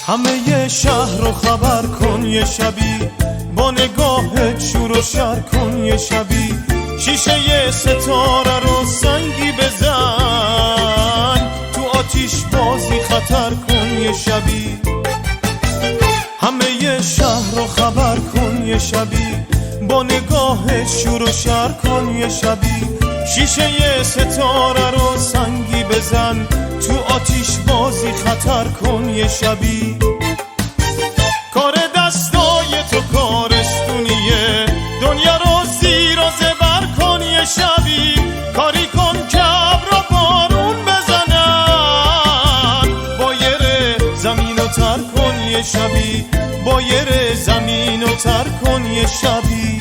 همه شهر رو خبر کن یه شبی، با نگاهت شور و شر کن یه شبی، شیشه یه ستاره رو سنگی بزن، تو آتیش بازی خطر کن یه شبی. همه شهر رو خبر کن یه شبی، با نگاهت شور و شر کن یه شبی، شیشه یه ستاره رو سنگی بزن، تو آتیش بازی خطر کن یه شبی. کار دستای تو کارستونیه، دنیا رو زیر و زبر کن یه شبی، کاری کن که ابرا بارون بزنن، بایر زمین رو تر کن یه شبی، بایر زمین رو تر کن یه شبی.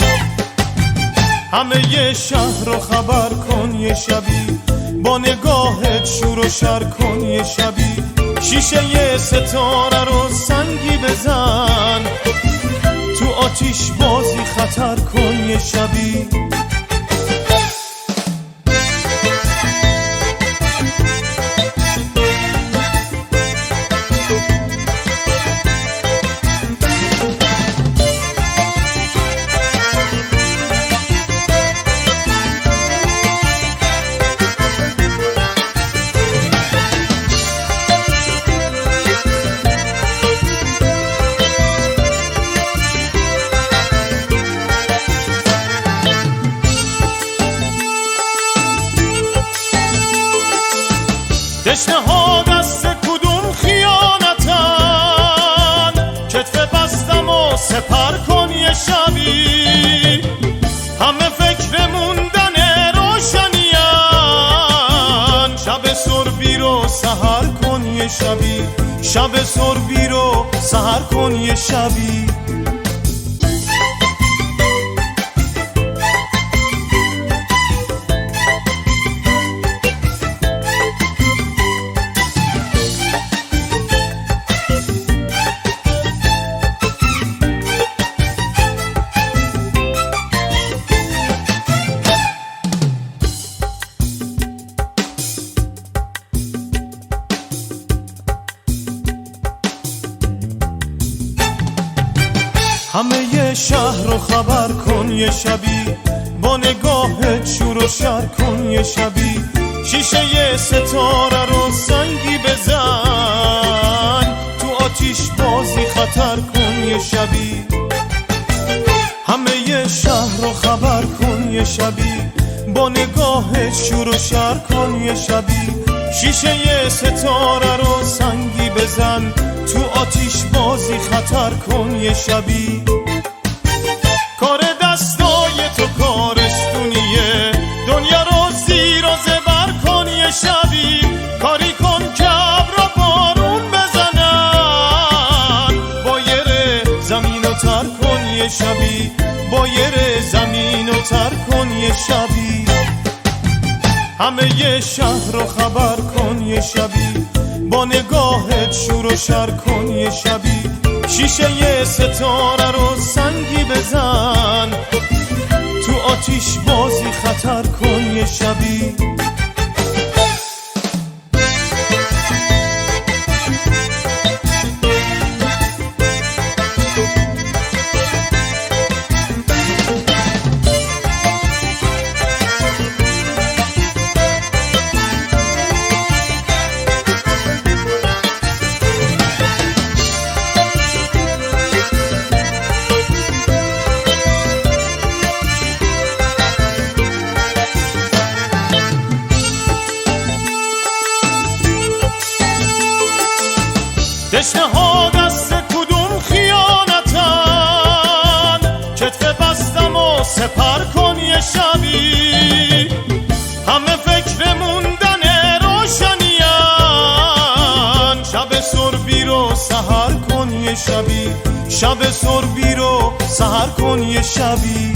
همه شهر رو خبر کن یه شبی، با نگاهت شور و شر کن یه شبی، شیشه یه ستاره رو سنگی بزن، تو آتیش بازی خطر کن یه شبی. تشنه ها دست کدوم خیانتن، کتف بستم و سپر کن یه شبی، همه فکر موندن روشنین، شب سربی رو سحر کن یه شبی، شب سربی رو سحر کن یه شبی. همه شهر رو خبر کن یه شبی، با نگاهت شور و شر کن یه شبی، شیشه یه ستاره رو سنگی بزن، تو آتیش بازی خطر کن یه شبی. همه شهر رو خبر کن یه شبی، با نگاهت شور و شر کن یه شبی، شیشه یه ستاره رو سنگی بزن، تو آتیش بازی خطر کن یه شبی. کار دستای تو کارستونیه، دنیا رو زیر و زبر کن یه شبی، کاری کن که ابرا بارون بزنن، بایر زمین رو تر کن یه شبی، بایر زمین رو تر کن یه شبی. همه شهر رو خبر کن یه شبی، با نگاهت شور و شر کن یه شبی، شیشه یه ستاره رو سنگی بزن، تو آتیش بازی خطر کن یه شبی. تشنه ها دست کدوم خیانتن، کتف بستم و سپر کن یه شبی، همه فکر موندن روشنین، شب سربی رو سحر کن یه شبی، شب سربی رو سحر کن یه شبی.